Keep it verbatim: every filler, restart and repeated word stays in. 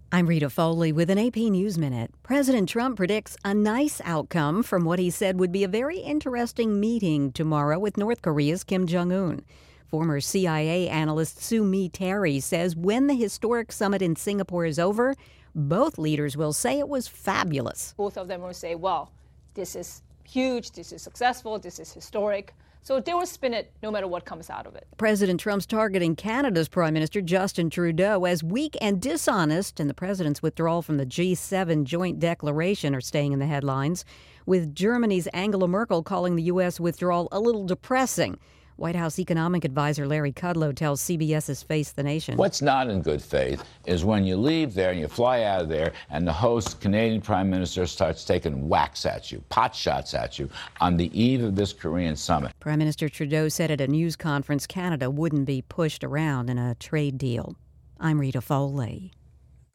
I'm Rita Foley with an A P News Minute. President Trump predicts a nice outcome from what he said would be a very interesting meeting tomorrow with North Korea's Kim Jong-un. Former C I A analyst Sue Mi Terry says when the historic summit in Singapore is over, both leaders will say it was fabulous. Both of them will say, well, this is huge, this is successful, this is historic. So they will spin it no matter what comes out of it. President Trump's targeting Canada's Prime Minister Justin Trudeau as weak and dishonest, and the president's withdrawal from the G seven joint declaration are staying in the headlines, with Germany's Angela Merkel calling the U S withdrawal a little depressing. White House economic advisor Larry Kudlow tells CBS's Face the Nation. What's not in good faith is when you leave there and you fly out of there and the host Canadian Prime Minister starts taking whacks at you, pot shots at you on the eve of this Korean summit. Prime Minister Trudeau said at a news conference Canada wouldn't be pushed around in a trade deal. I'm Rita Foley.